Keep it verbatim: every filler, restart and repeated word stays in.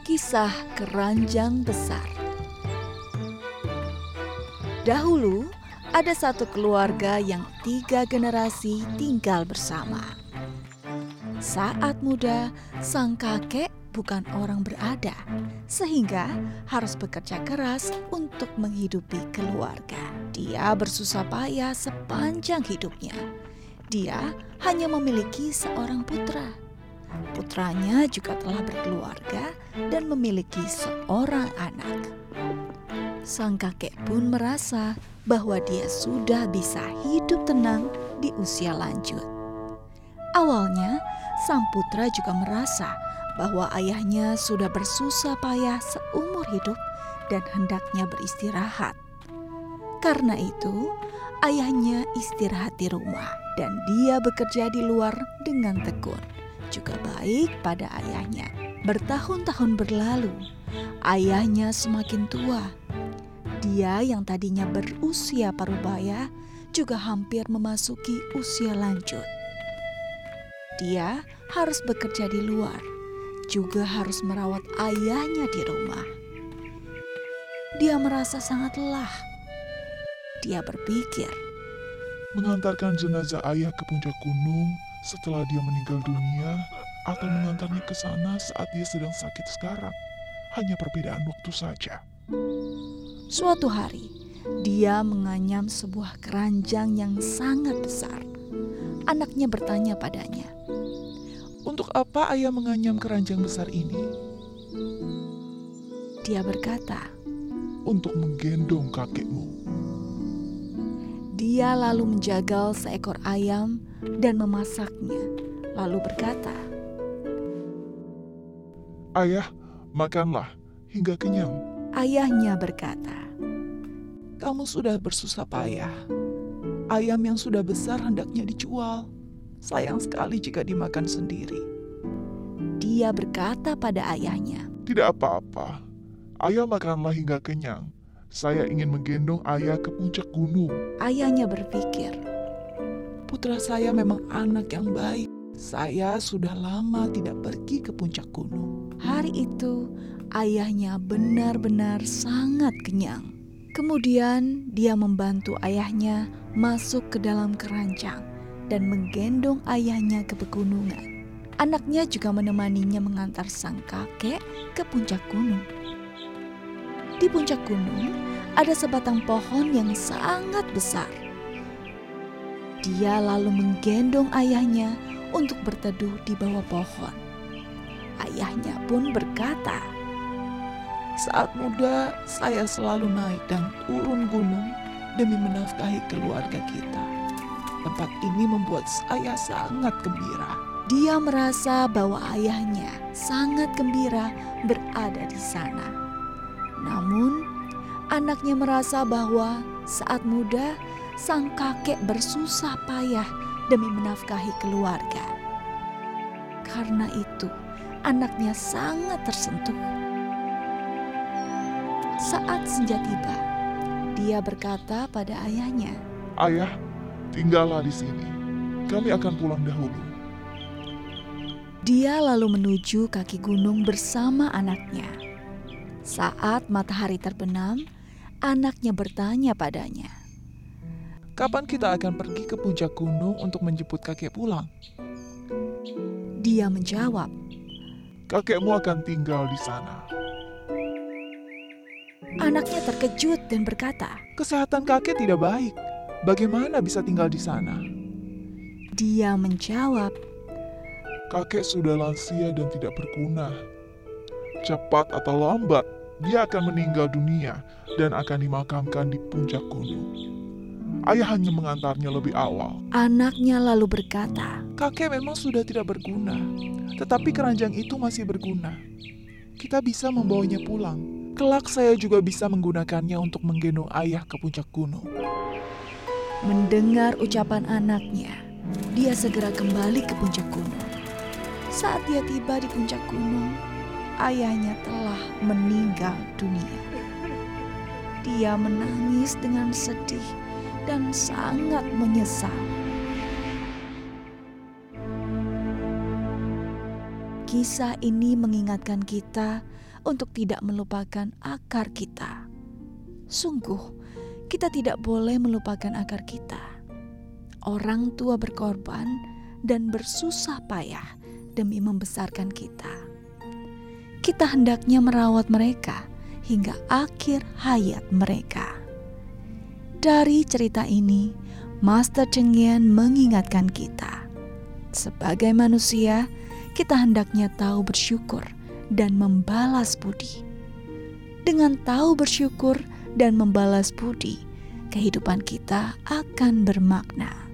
Kisah Keranjang Besar. Dahulu, ada satu keluarga yang tiga generasi tinggal bersama. Saat muda, sang kakek bukan orang berada, sehingga harus bekerja keras untuk menghidupi keluarga. Dia bersusah payah sepanjang hidupnya. Dia hanya memiliki seorang putra. Putranya juga telah berkeluarga dan memiliki seorang anak. Sang kakek pun merasa bahwa dia sudah bisa hidup tenang di usia lanjut. Awalnya, sang putra juga merasa bahwa ayahnya sudah bersusah payah seumur hidup dan hendaknya beristirahat. Karena itu, ayahnya istirahat di rumah dan dia bekerja di luar dengan tekun, juga baik pada ayahnya. Bertahun-tahun berlalu, ayahnya semakin tua. Dia yang tadinya berusia parubaya juga hampir memasuki usia lanjut. Dia harus bekerja di luar, juga harus merawat ayahnya di rumah. Dia merasa sangat lelah. Dia berpikir, mengantarkan jenazah ayah ke puncak gunung setelah dia meninggal dunia atau mengantarnya ke sana saat dia sedang sakit sekarang, hanya perbedaan waktu saja. Suatu hari, dia menganyam sebuah keranjang yang sangat besar. Anaknya bertanya padanya, "Untuk apa ayah menganyam keranjang besar ini?" Dia berkata, "Untuk menggendong kakekmu." Dia lalu menjagal seekor ayam dan memasaknya, lalu berkata, "Ayah, makanlah hingga kenyang." Ayahnya berkata, "Kamu sudah bersusah payah. Ayam yang sudah besar hendaknya dijual. Sayang sekali jika dimakan sendiri." Dia berkata pada ayahnya, "Tidak apa-apa, ayah makanlah hingga kenyang. Saya ingin menggendong ayah ke puncak gunung." Ayahnya berpikir, "Putra saya memang anak yang baik. Saya sudah lama tidak pergi ke puncak gunung." Hari itu, ayahnya benar-benar sangat kenyang. Kemudian dia membantu ayahnya masuk ke dalam keranjang dan menggendong ayahnya ke pegunungan. Anaknya juga menemaninya mengantar sang kakek ke puncak gunung. Di puncak gunung ada sebatang pohon yang sangat besar. Dia lalu menggendong ayahnya untuk berteduh di bawah pohon. Ayahnya pun berkata, "Saat muda saya selalu naik dan turun gunung demi menafkahi keluarga kita. Tempat ini membuat saya sangat gembira." Dia merasa bahwa ayahnya sangat gembira berada di sana. Namun, anaknya merasa bahwa saat muda sang kakek bersusah payah demi menafkahi keluarga. Karena itu, anaknya sangat tersentuh. Saat senja tiba, dia berkata pada ayahnya, "Ayah, tinggallah di sini. Kami akan pulang dahulu." Dia lalu menuju kaki gunung bersama anaknya. Saat matahari terbenam, anaknya bertanya padanya, "Kapan kita akan pergi ke puncak gunung untuk menjemput kakek pulang?" Dia menjawab, "Kakekmu akan tinggal di sana." Anaknya terkejut dan berkata, "Kesehatan kakek tidak baik. Bagaimana bisa tinggal di sana?" Dia menjawab, "Kakek sudah lansia dan tidak berguna. Cepat atau lambat, dia akan meninggal dunia dan akan dimakamkan di puncak gunung. Ayah hanya mengantarnya lebih awal." Anaknya lalu berkata, "Kakek memang sudah tidak berguna, tetapi keranjang itu masih berguna. Kita bisa membawanya pulang. Kelak saya juga bisa menggunakannya untuk menggendong ayah ke puncak gunung." Mendengar ucapan anaknya, dia segera kembali ke puncak gunung. Saat dia tiba di puncak gunung, ayahnya telah meninggal dunia. Dia menangis dengan sedih dan sangat menyesal. Kisah ini mengingatkan kita untuk tidak melupakan akar kita. Sungguh, kita tidak boleh melupakan akar kita. Orang tua berkorban dan bersusah payah demi membesarkan kita. Kita hendaknya merawat mereka hingga akhir hayat mereka. Dari cerita ini, Master Cheng Yen mengingatkan kita, sebagai manusia, kita hendaknya tahu bersyukur dan membalas budi. Dengan tahu bersyukur dan membalas budi, kehidupan kita akan bermakna.